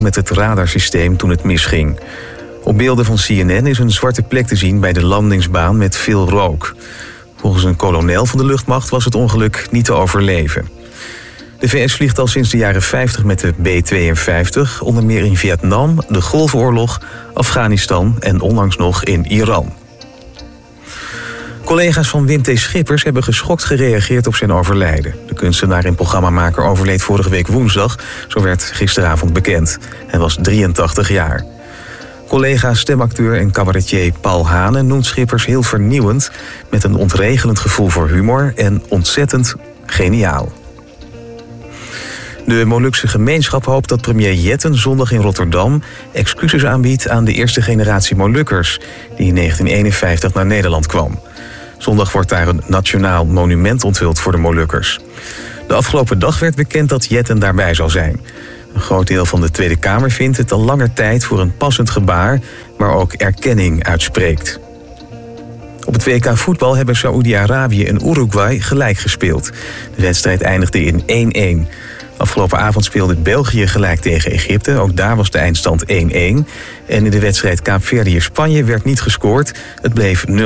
met het radarsysteem toen het misging. Op beelden van CNN is een zwarte plek te zien bij de landingsbaan met veel rook. Volgens een kolonel van de luchtmacht was het ongeluk niet te overleven. De VS vliegt al sinds de jaren 50 met de B-52, onder meer in Vietnam, de Golfoorlog, Afghanistan en onlangs nog in Iran. Collega's van Wim T. Schippers hebben geschokt gereageerd op zijn overlijden. De kunstenaar en programmamaker overleed vorige week woensdag, zo werd gisteravond bekend. Hij was 83 jaar. Collega stemacteur en cabaretier Paul Hane noemt Schippers heel vernieuwend, met een ontregelend gevoel voor humor en ontzettend geniaal. De Molukse gemeenschap hoopt dat premier Jetten zondag in Rotterdam excuses aanbiedt aan de eerste generatie Molukkers, die in 1951 naar Nederland kwam. Zondag wordt daar een nationaal monument onthuld voor de Molukkers. De afgelopen dag werd bekend dat Jetten daarbij zal zijn. Een groot deel van de Tweede Kamer vindt het al langer tijd voor een passend gebaar, maar ook erkenning uitspreekt. Op het WK voetbal hebben Saoedi-Arabië en Uruguay gelijk gespeeld. De wedstrijd eindigde in 1-1. Afgelopen avond speelde België gelijk tegen Egypte. Ook daar was de eindstand 1-1. En in de wedstrijd Kaapverdië-Spanje werd niet gescoord. Het bleef 0-0.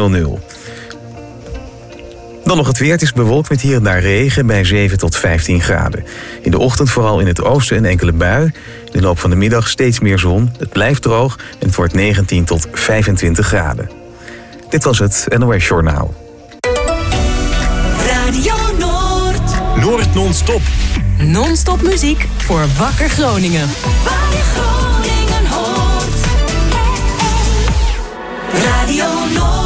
Dan nog het weer. Het is bewolkt met hier en daar regen bij 7 tot 15 graden. In de ochtend vooral in het oosten een enkele bui. In de loop van de middag steeds meer zon. Het blijft droog en het wordt 19 tot 25 graden. Dit was het NOS Journaal. Radio Noord. Noord non-stop. Non-stop muziek voor Wakker Groningen. Waar je Groningen hoort. Radio Noord.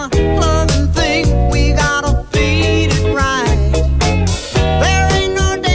No day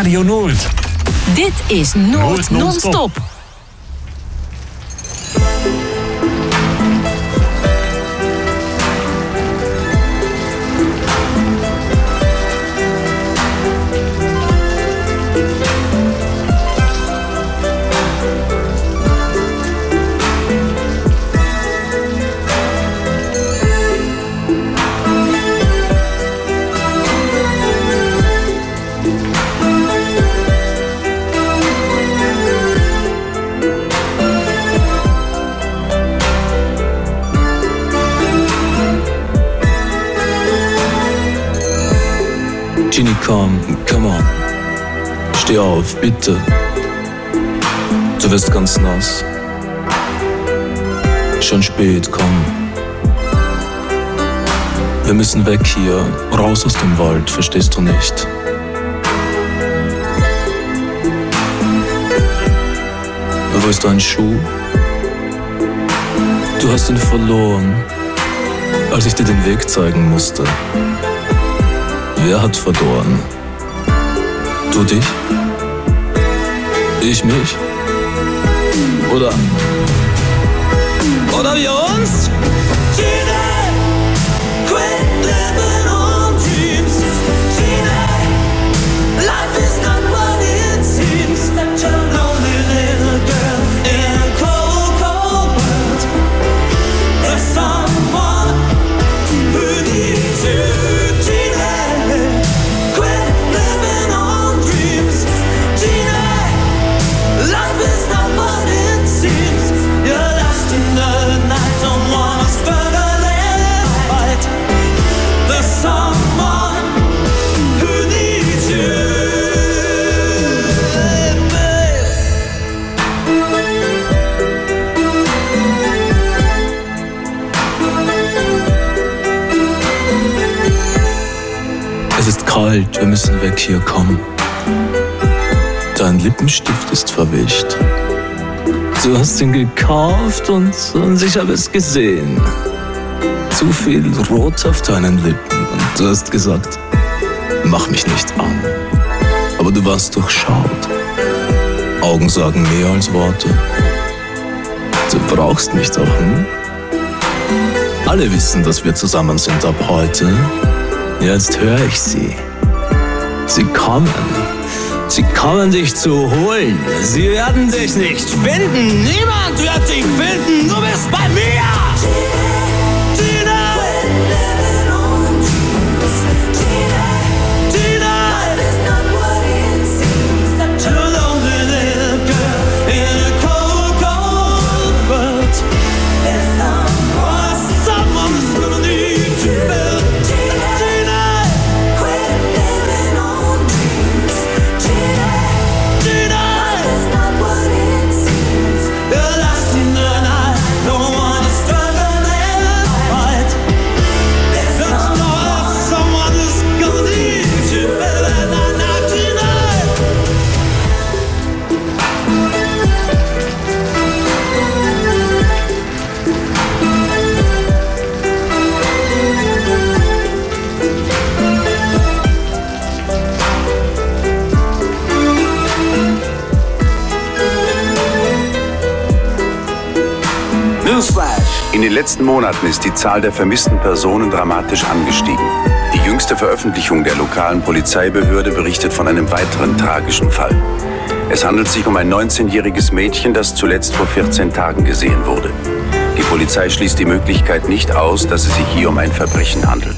Radio Noord. Dit is Noord Non-Stop. Genie, come on. Steh auf, bitte. Du wirst ganz nass. Schon spät, komm. Wir müssen weg hier, raus aus dem Wald, verstehst du nicht? Wo ist dein Schuh? Du hast ihn verloren, als ich dir den Weg zeigen musste. Wer hat verloren? Du dich? Ich mich? Oder wir uns? Gina, quit living on dreams. Gina, life is not what it seems. Such a lonely little girl in a cold, cold world. There's someone who needs you. Es ist kalt, wir müssen weg hier, komm. Dein Lippenstift ist verwischt. Du hast ihn gekauft und ich habe es gesehen. Zu viel Rot auf deinen Lippen und du hast gesagt, mach mich nicht an. Aber du warst durchschaut. Augen sagen mehr als Worte. Du brauchst mich doch, hm? Alle wissen, dass wir zusammen sind ab heute. Jetzt höre ich sie. Sie kommen. Sie kommen dich zu holen. Sie werden dich nicht finden. Niemand wird dich finden. Du bist bei mir. Gina. In den letzten Monaten ist die Zahl der vermissten Personen dramatisch angestiegen. Die jüngste Veröffentlichung der lokalen Polizeibehörde berichtet von einem weiteren tragischen Fall. Es handelt sich um ein 19-jähriges Mädchen, das zuletzt vor 14 Tagen gesehen wurde. Die Polizei schließt die Möglichkeit nicht aus, dass es sich hier um ein Verbrechen handelt.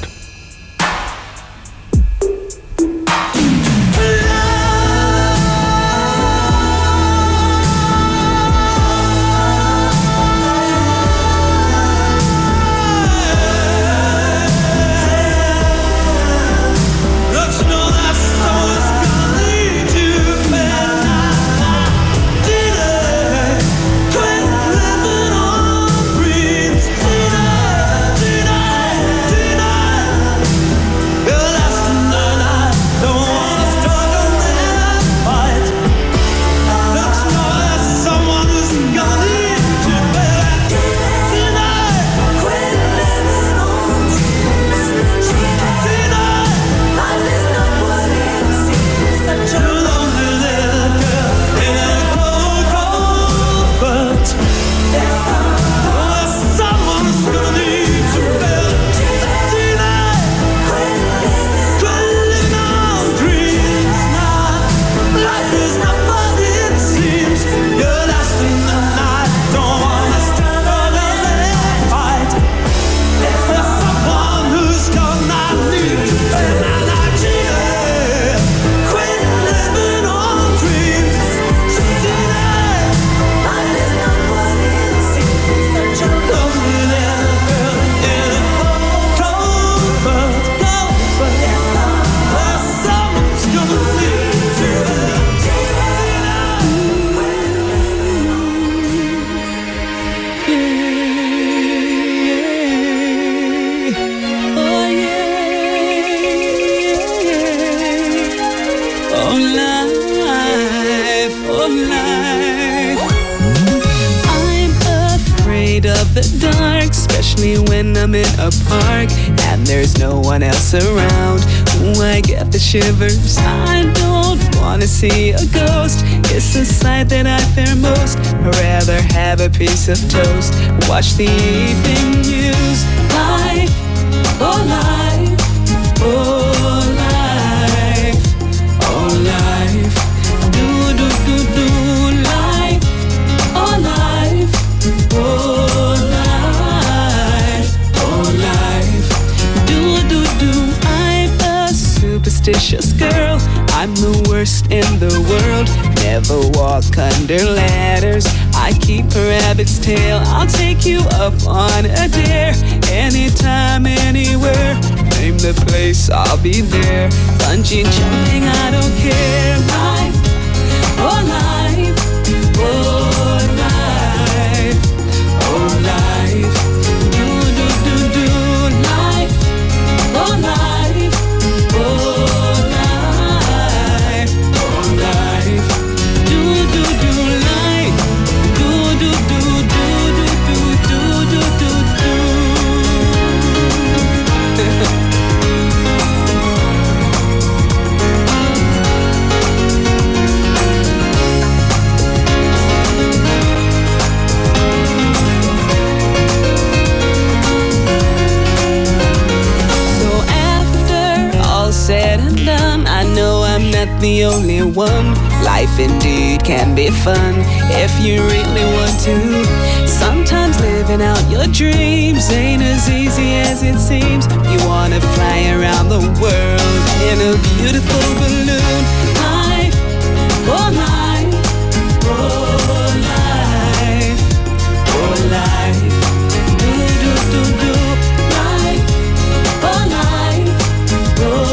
oh life, oh life. I'm afraid of the dark, especially when I'm in a park and there's no one else around. Ooh, I get the shivers. I don't wanna see a ghost. It's a sight that I fear most. I'd rather have a piece of toast, watch the evening news. Life, oh life, oh life, oh life. Do do do do life, oh life, oh life, oh life. Do do do. I'm a superstitious girl. I'm the worst in the world. Never walk under ladders. I keep a rabbit's tail. I'll take you up on a dare. Anytime, anywhere. Name the place, I'll be there. Bungee jumping, I don't care. Life, oh life, oh life, oh life. Do do do do life, oh life, oh life, oh life. Do do do life, do do do do do do do do do. Said and done, I know I'm not the only one. Life indeed can be fun if you really want to. Sometimes living out your dreams ain't as easy as it seems. You wanna fly around the world in a beautiful balloon. Life, oh life, oh life, oh life. Do do do do life, oh life, oh.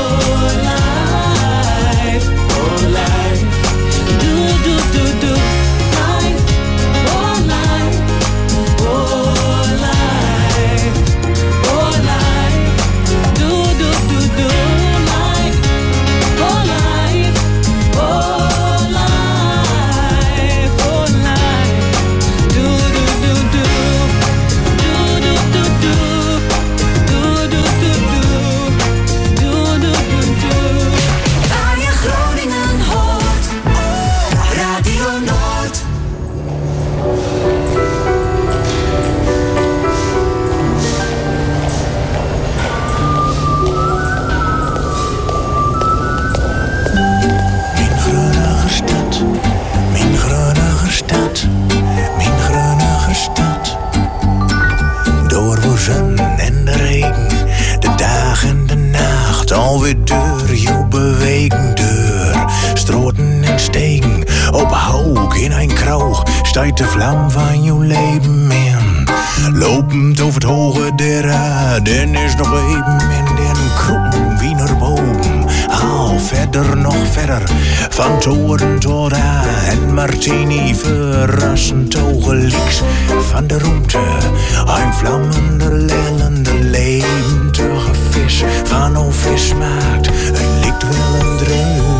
Alweer deur, jouw bewegen deur. Stroten en stegen, op hoog in een kroeg. Steigt de vlam van jouw leven in. Lopend over het hoge der aarde, is nog even in den kroeg wie naar boven. Al verder, nog verder, van toren tot aan. En martini verrassend ogenliks van de roemte. Een vlammende, lellende, levendige vis van o vis maakt, het lijkt wel een droom.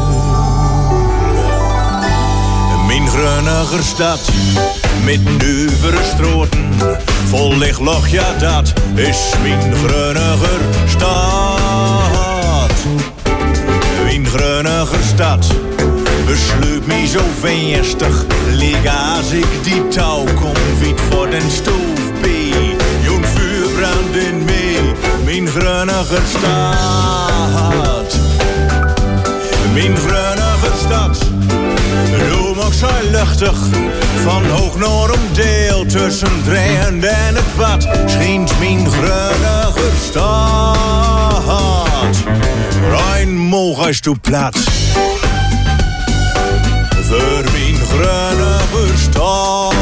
Mijn grunniger stad, met duivere stroten, vol lichtloch, ja dat is mijn grunniger stad. Mijn grunniger stad besluit mij zo verstig, lig als ik die touw kom, wiet voor den stoof bij. Jo'n vuur brandt in mij, mijn grunniger stad. Mijn grunniger stad, doe mag zo luchtig, van hoog naar omdeel, tussen dreigend en het wat, schijnt mijn grunniger stad. Rein moog is toe plaats, voor mijn grunniger stad.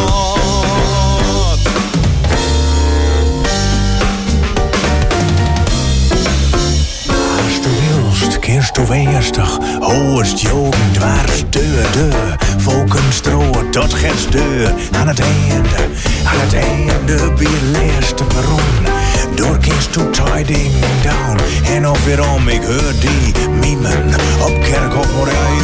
Eerst of eerstig, hoogst jogen, dwars deur, volkenstroot tot gers deur. Aan het einde, bij het laatste perron. Door kinst toe tiding down, en op weerom ik hoor die mimen. Op Kerkhof Morijn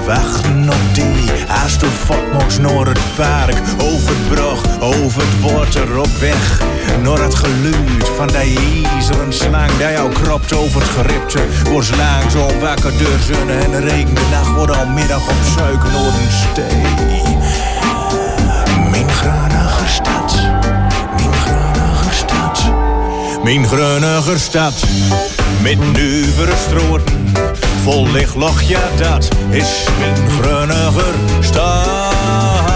wachten op die. Als du fort naar het park, over het brug, over het water op weg. Naar het geluid van die ijzeren slang die jou kropt over het geripte. Wordt langzaam wakker door zon en de regen. De nacht wordt al middag op zuik Noordenstee. Mijn grunige stad, mijn grunige stad. Mijn grunige stad, met nuivere stroten, vol lichtloch, ja dat is mijn grunige stad.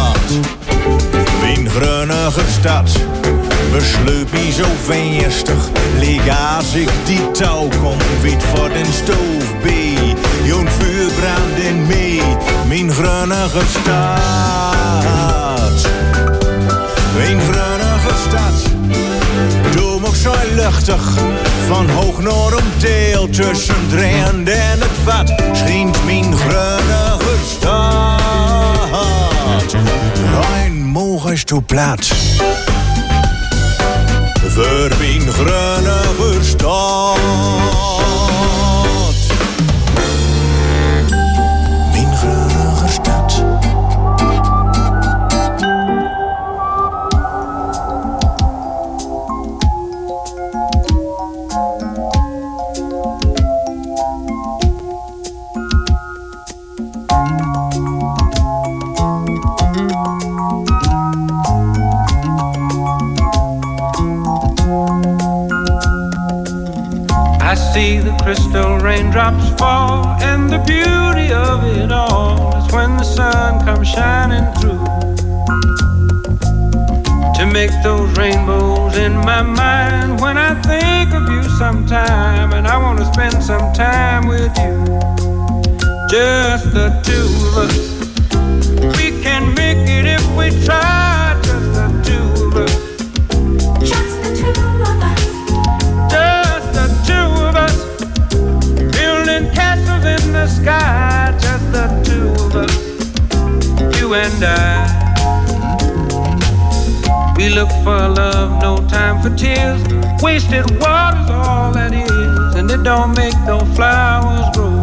Mijn grunige stad, besluit me zo verstig, leeg als ik die touw kom, wit voor den stoof B. Jo'n vuur brandt in mee, mijn grunige stad. Mijn grunige stad, doe me zo luchtig, van hoog naar omdeel, tussen drehend en het vat, schijnt mijn grunige stad. Rein moog is toe plat, voor mijn grunige stad. Mijn grunige stad. See the crystal raindrops fall, and the beauty of it all is when the sun comes shining through to make those rainbows in my mind. When I think of you sometime, and I want to spend some time with you, just the two of us. We can make it if we try, just the two of us. Just the two of us. Just the two of us. Building castles in the sky, just the two of us, you and I. We look for love, no time for tears. Wasted water's all that is, and it don't make no flowers grow.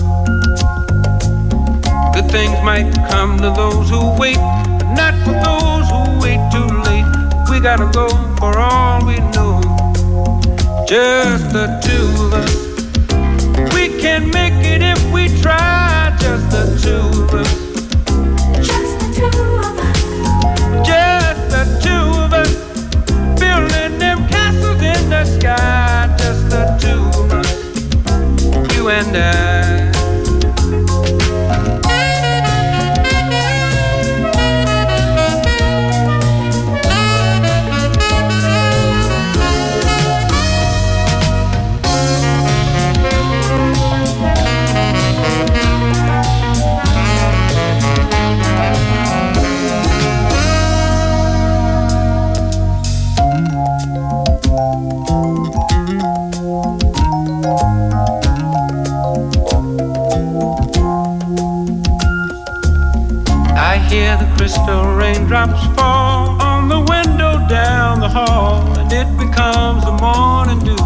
Good things might come to those who wait, but not for those who wait too late. We gotta go for all we know, just the two of us. We can make it if we try, just the two of us. Just the two of us. Just the two of us. Building them castles in the sky, just the two of us, you and I. Hear the crystal raindrops fall on the window down the hall, and it becomes the morning dew.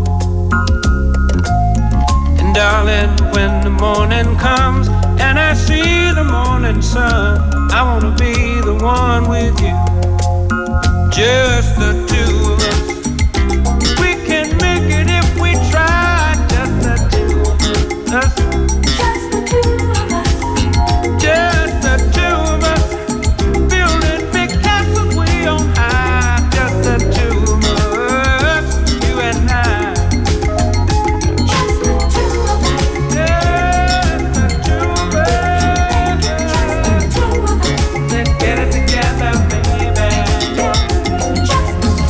And darling, when the morning comes and I see the morning sun, I wanna be the one with you, just the two of us. We can make it if we try, just the two of us. Just the two of us. Just the two of us. Building big castles way on high, just the two of us, you and I. Just the two of us. Just the two of us. Just the two of us. Let's get it together, baby. Just the two of us.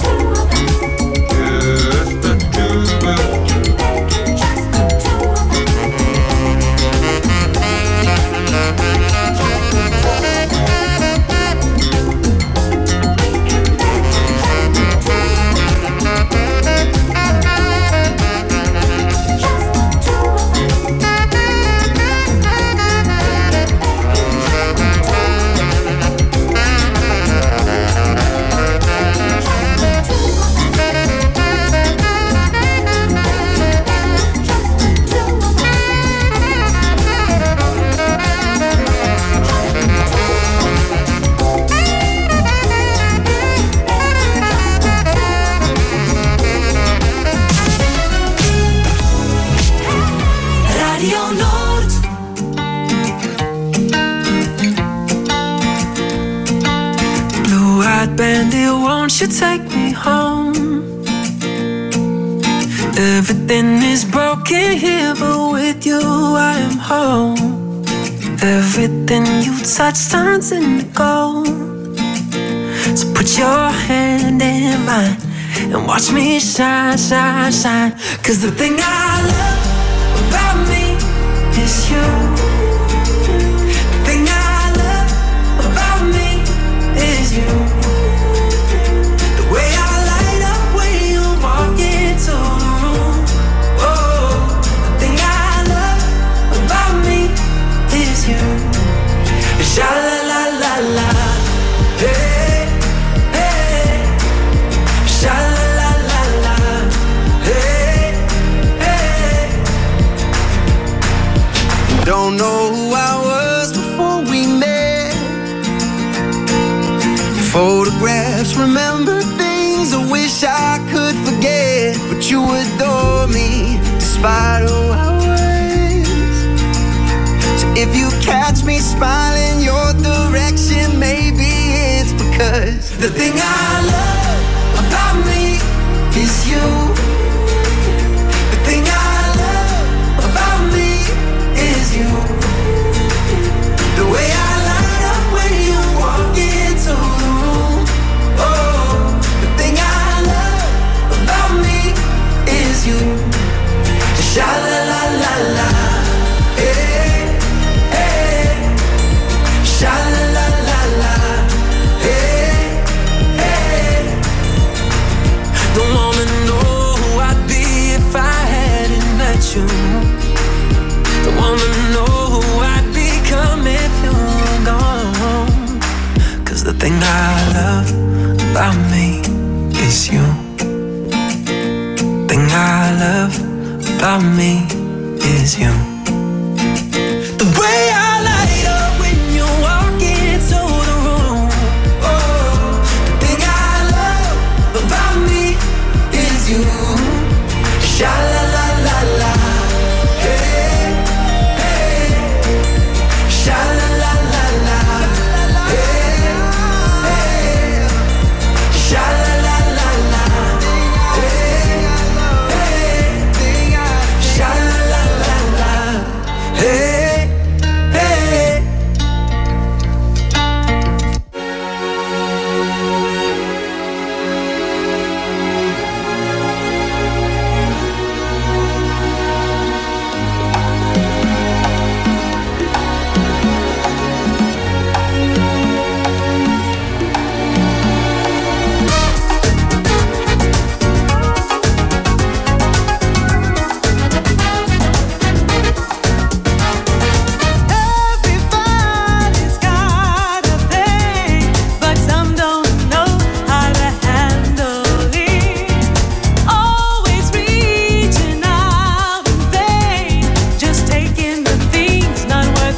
won't you take me home? Everything is broken here, but with you I am home. Everything you touch turns into gold. So put your hand in mine and watch me shine, shine, shine. 'Cause the thing I love about me is you. The thing I love about me is you. The way I light up when you walk into the room. Oh, the thing I love about me is you. Sha la la la la, hey, hey. Sha la la la la, hey, hey. Don't know who I was before we met. Photographs, remember things I wish I could forget. But you adore me despite who I was. So if you catch me smiling your direction, maybe it's because the thing I love about me is you. The thing I love about me is you. The way I light up when you walk into the room. Oh, the thing I love about me is you. Sha la la la la, hey, hey. Sha la la la la, hey, hey. Don't wanna know who I'd be if I hadn't met you. Don't wanna know who I'd become if you were gone. 'Cause the thing I love about me is you. Thing I love about me is you. The way I light up when you walk into the room. Oh, the thing I love about me is you. Sha la la la la, hey, hey. Sha la la la la, hey, hey. Sha la la la la, hey, hey. Sha la la la la, hey, hey. Everybody's got a thing, but some don't know how to handle it. Always reaching out in vain, just taking the things not worth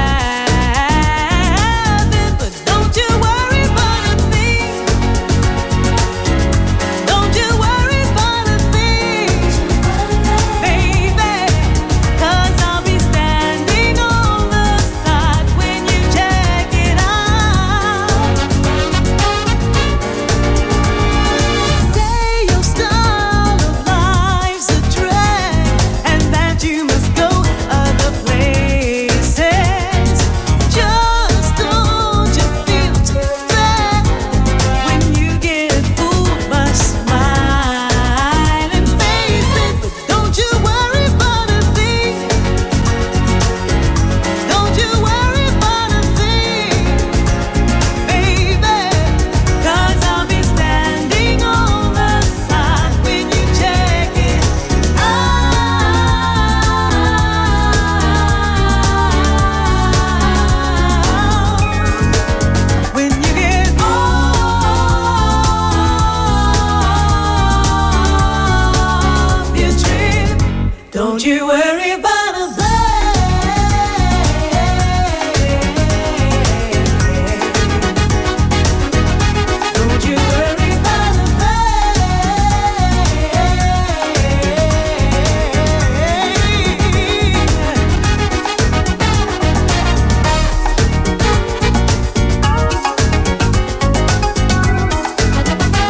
having. But don't you worry about a thing. Don't you worry about a thing, baby. 'Cause I'll be standing on the side when you check it out. Say your style of life's a drag and that you must go other places. Just don't you feel too bad when you get fooled by smiling faces. But don't you worry about a thing. Don't you worry about a thing, baby. 'Cause I'll be standing on the side when you check it out. When you get off your trip, don't you worry about a thing. Don't you worry about a thing.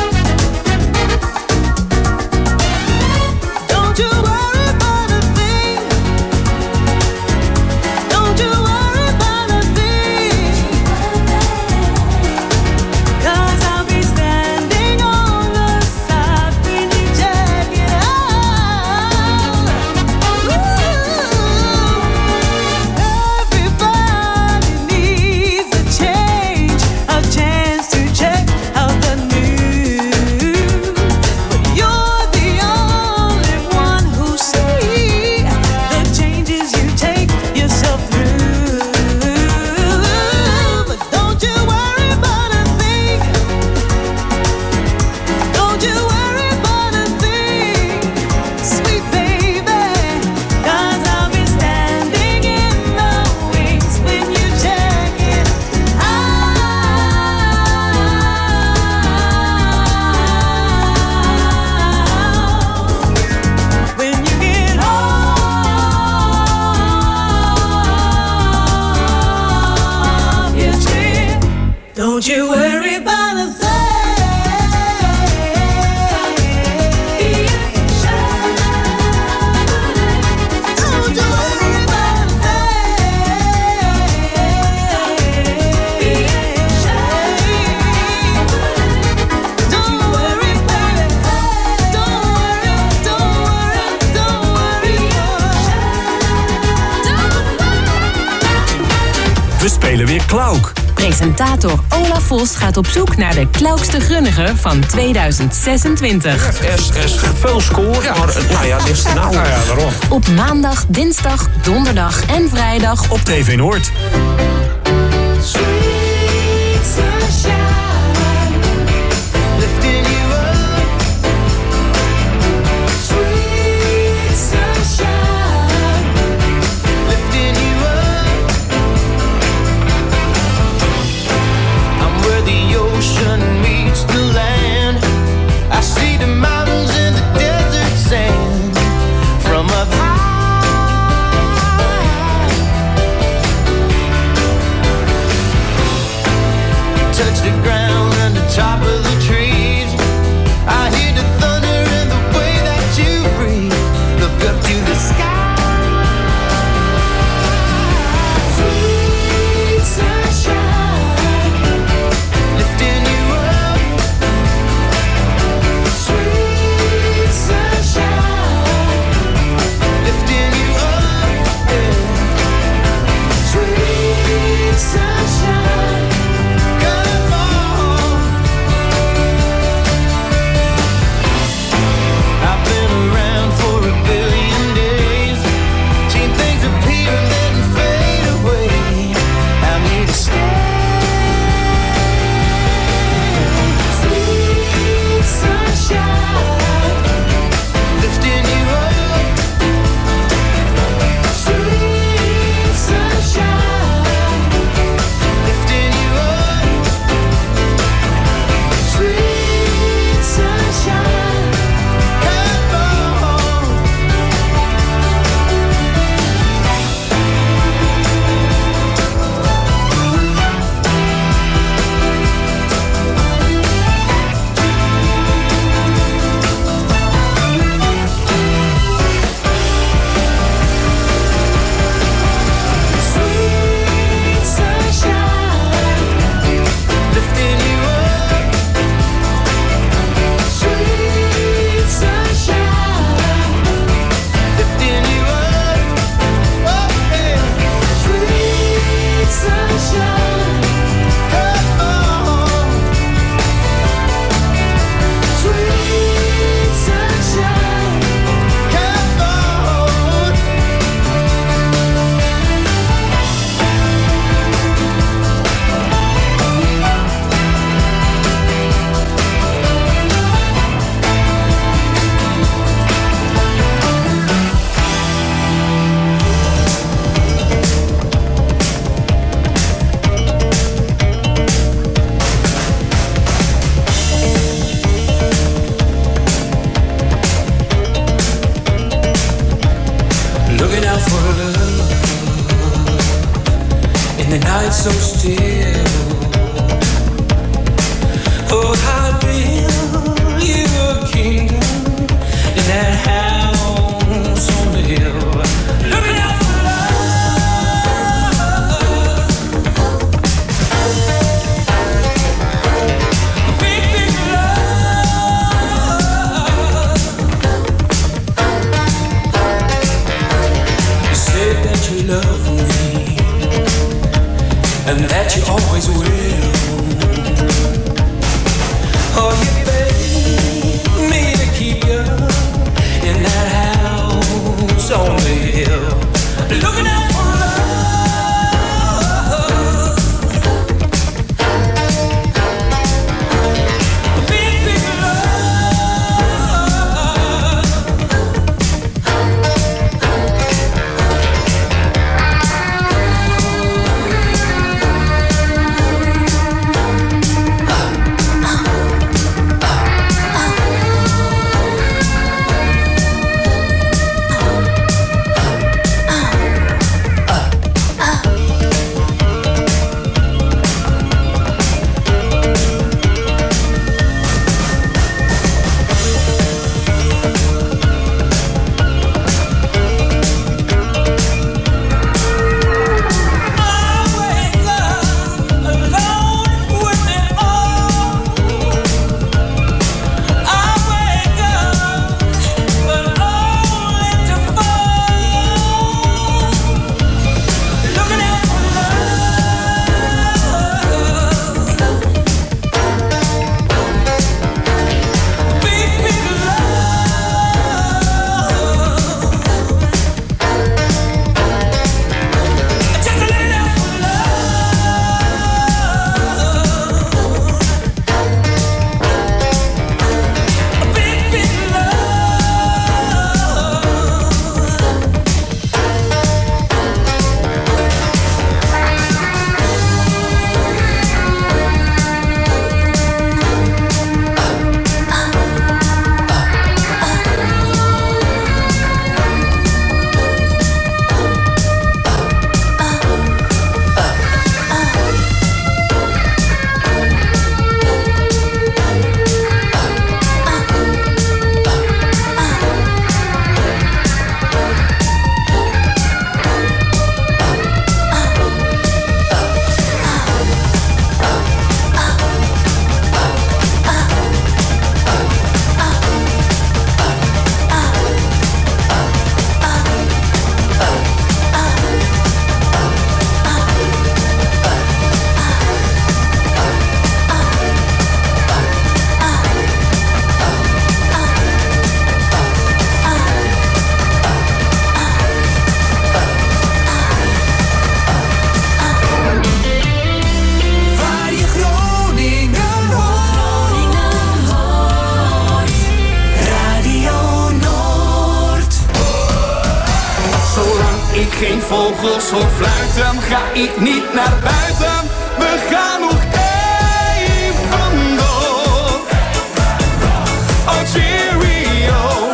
Don't you worry about a thing. We spelen weer Klauk. Presentator Olaf Vos gaat op zoek naar de klaukste grunniger van 2026. Er is veel score, maar dit is nou. Nou ja, waarom? Op maandag, dinsdag, donderdag en vrijdag Op TV Noord. Top of the trees, I hear the thunder and the way that you breathe. Look up to the sky, sweet sunshine, lifting you up, sweet sunshine, lifting you up, yeah. Sweet sunshine. So still, oh, I'll build you a kingdom in that house on the hill. Looking out for love, big, big love. You said that you love me and that you always will. Oh, you beg me to keep you in that house on the hill, looking out for love, big, big love. geen vogels hoor fluiten, ga ik niet naar buiten. We gaan nog even door. Oh cheerio.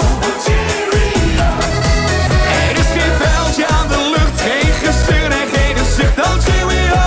Er is geen veldje aan de lucht, geen gesteur en geen zucht. Oh cheerio.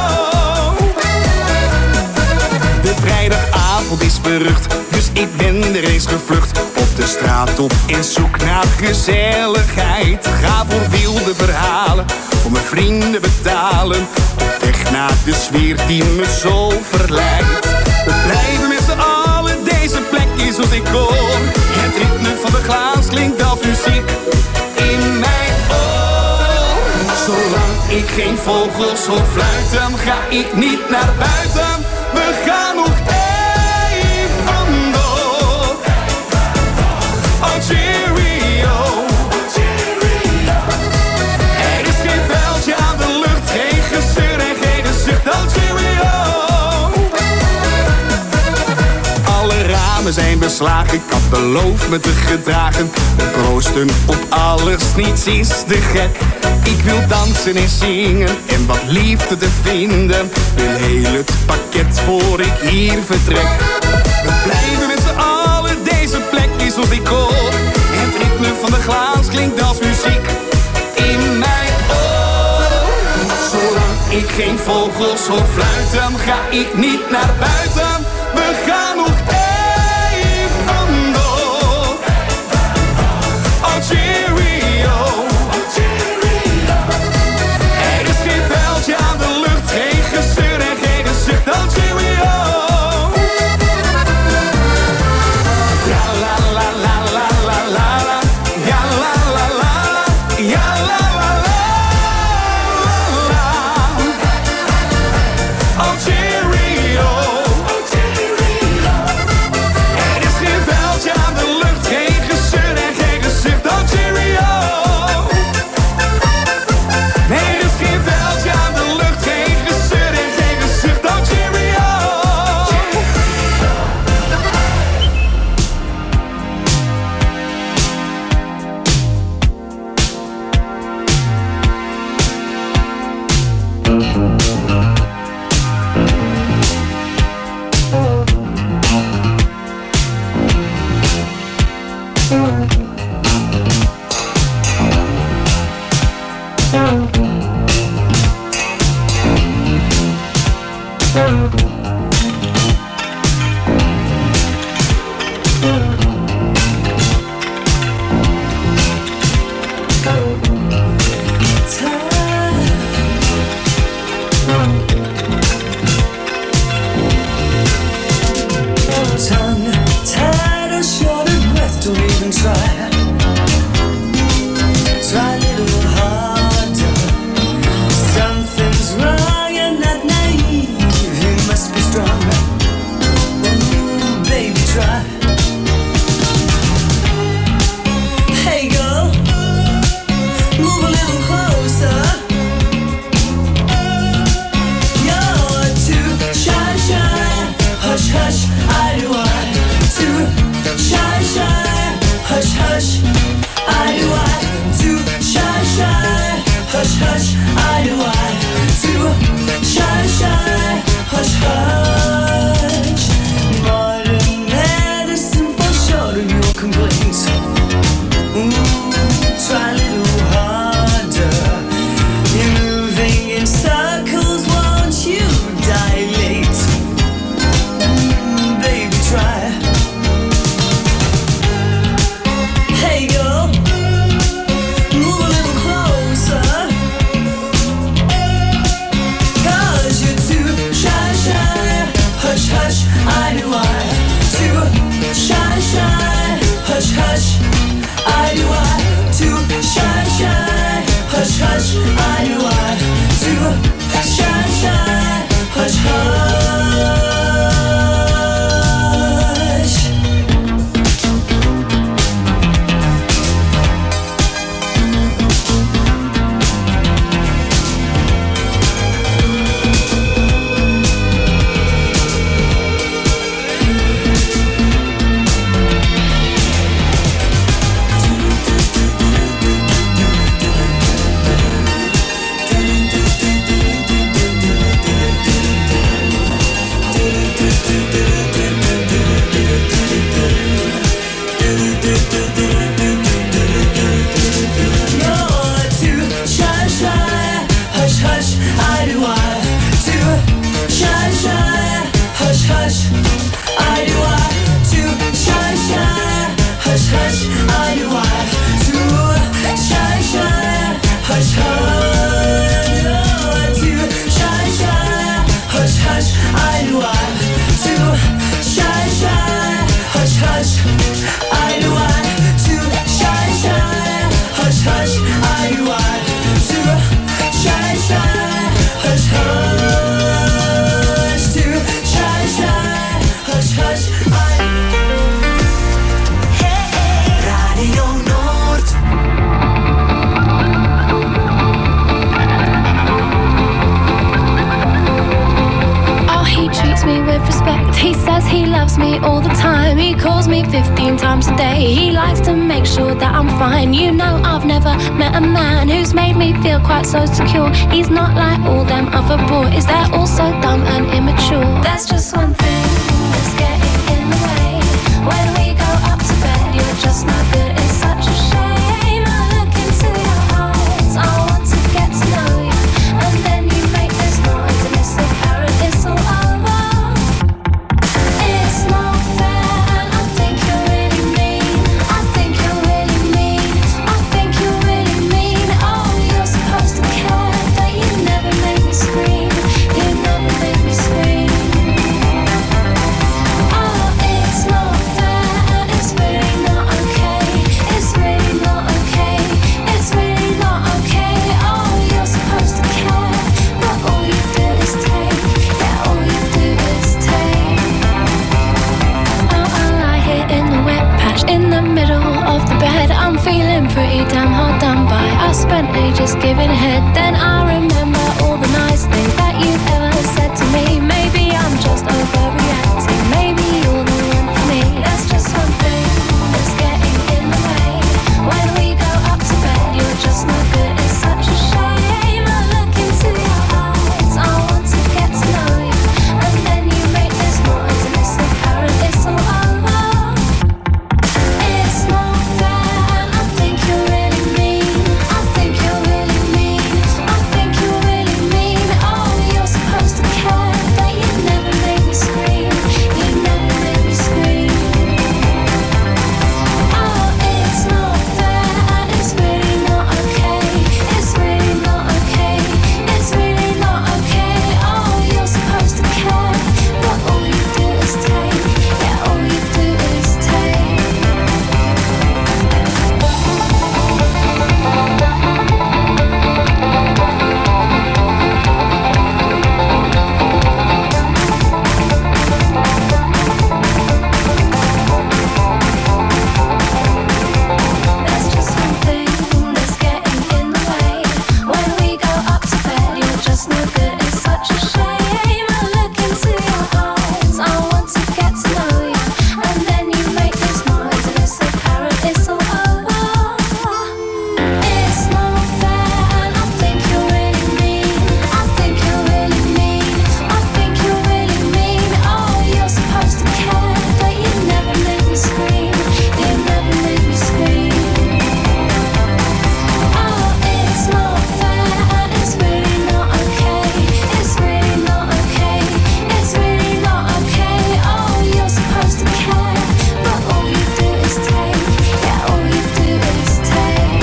De vrijdagavond is berucht, dus ik ben er eens gevlucht. Op de straat op in zoek naar gezelligheid. Ga voor wilde verhalen, voor mijn vrienden betalen. Op weg naar de sfeer die me zo verleidt. We blijven met z'n allen, deze plek is als ik hoor. Het ritme van de glaas klinkt als muziek in mijn oor. Zolang ik geen vogels hoor fluiten, ga ik niet naar buiten. We gaan nog even door. Oh cheerio. Er is geen veldje aan de lucht, geen gezeur en geen zucht. Oh cheerio. Alle ramen zijn beslagen, ik had beloofd me te gedragen. We proosten op alles, niets is te gek. Ik wil dansen en zingen en wat liefde te vinden. Wil heel het pakket voor ik hier vertrek. We blijven met z'n allen, deze plek is als ik hoor. Het ritme van de glaas klinkt als muziek in mijn oor. Zolang ik geen vogels hoor fluiten, ga ik niet naar buiten. We gaan nog even door. Oh cheerio. Er is geen veldje aan de lucht, geen gezeur en geen zucht. Oh cheerio. Ja la la la la la la la. Ja la la la la. Ja la la la la. Oh cheerio. Er is geen veldje aan de lucht, geen gezeur en geen gezicht. Oh cheerio. Nee, er is geen veldje aan de lucht, geen gezeur en geen gezicht. Oh cheerio. Tongue tied or short of breath, don't even try. Try a little harder. Something's wrong, you're not naive. You must be strong. Ooh, baby, try. Hey girl, move a little closer. You're too shy, shy. Hush, hush, I do I. Too shy, shy. Hush, hush, I do I. Too shy, shy. Hush, hush, I do I. Too shy, shy. Hush, hush. Modern medicine falls short of your complaints. Ooh, try a little harder. texts me all the time. He calls me 15 times a day. He likes to make sure that I'm fine. You know I've never met a man who's made me feel quite so secure. He's not like all them other boys. They're all so dumb and immature. There's just one thing that's getting in the way. When we go up to bed, you're just not good. It's such a shame. I look into your eyes. I want to get to know you. And then you make this noise and it's apparent it's all over. It's not fair and I think you're really mean. I think you're really mean. I think you're really mean. Oh, you're supposed to care, but you never make me scream. You never make me scream. Oh, it's not fair and it's really not okay. It's really not okay. It's really not okay. Oh, you're supposed to care, but all you do is take. Yeah, all you do is take. Oh, I lie here in the wet patch in the middle of the bed. I'm feeling pretty damn hard done by. I spent ages giving head. Then I remember all the nice things that you've ever said to me. Maybe I'm just overreacting. Maybe you're the one for me. There's just one thing that's getting in the way. When we go up to bed, you're just not good. It's such a shame. I look into your eyes. I want to get to know you. And then you make this noise and it's apparent it's all over. It's not fair and I think you're really mean. I think you're really mean. I think you're really mean. Oh, you're supposed to care, but you never make me scream. You never make me scream. Oh, it's not fair and it's really not okay. It's really not okay. It's really not okay. Oh, you're supposed to care, but all you do is take. Yeah, all you do is take. There's just one thing that's getting in the way. When we go up to bed, you're just no good. It's such a shame. I look into your eyes. I want to get to know you. And then you make this noise and it's apparent it's all over. It's not fair and I think you're really mean. I think you're really mean. I think you're really mean. Oh, you're supposed to care, but you never make me scream. You never make me scream. Oh, it's not fair and it's really not okay. It's really not okay. It's really not okay. Oh, you're supposed to care, but all you do is take. Yeah, all you do is take.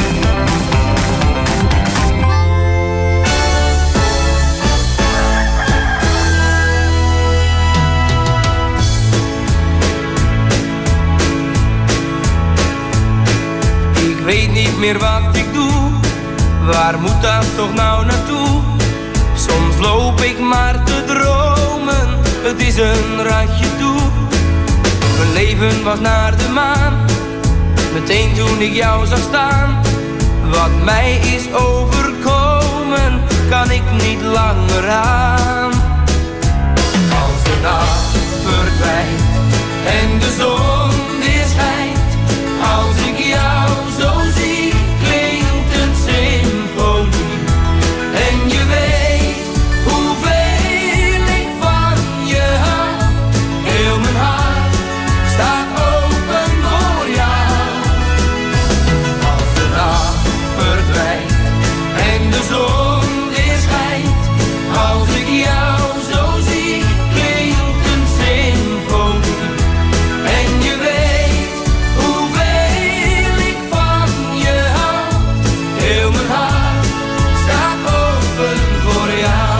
Ik weet niet meer wat ik doe. Waar moet dat toch nou naartoe? Soms loop ik maar te dromen. Het is een ratje toe. Mijn leven was naar de maan. Meteen toen ik jou zag staan. Wat mij is overkomen, kan ik niet langer aan. Als de nacht verdwijnt en de zon weer schijnt. Als ik jou zo zie, klinkt het symfonie. En je weet hoeveel ik van je hou. Heel mijn hart staat open voor jou. Als de nacht verdwijnt en de zon weer schijnt. Als ik jou zo zie, klinkt een symfonie. En je weet hoeveel ik van je hou. Heel mijn hart staat open voor jou.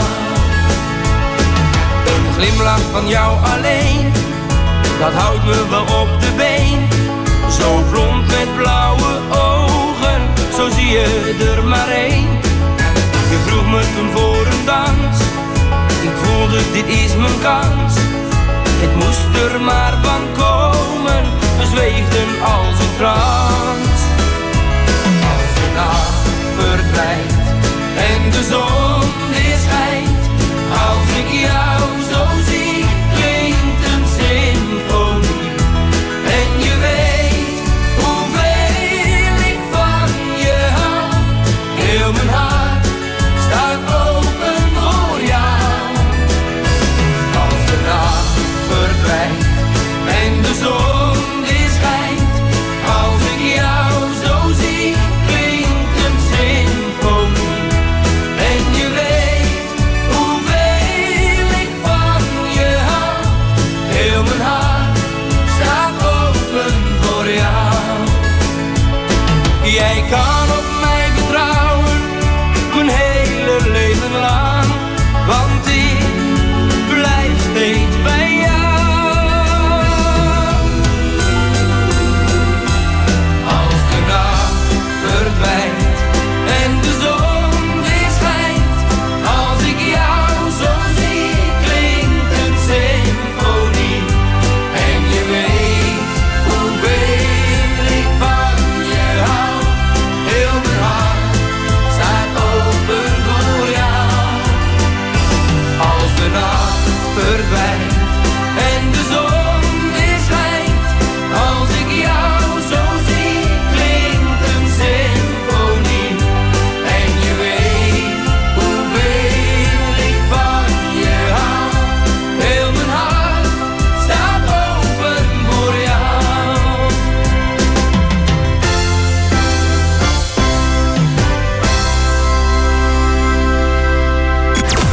Een glimlach van jou alleen, dat houdt me wel op de been. Zo blond met blauwe ogen, zo zie je er maar één. Je vroeg me toen voor een dans, ik voelde dit is mijn kans. Het moest er maar van komen, we zweefden als een trance. Als de nacht verdwijnt en de zon weer schijnt. Als ik jou zo zie, klinkt een symfonie.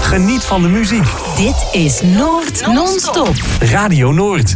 Geniet van de muziek. Dit is Noord Non-Stop. Radio Noord.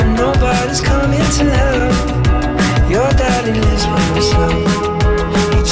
Your daddy lives by himself. He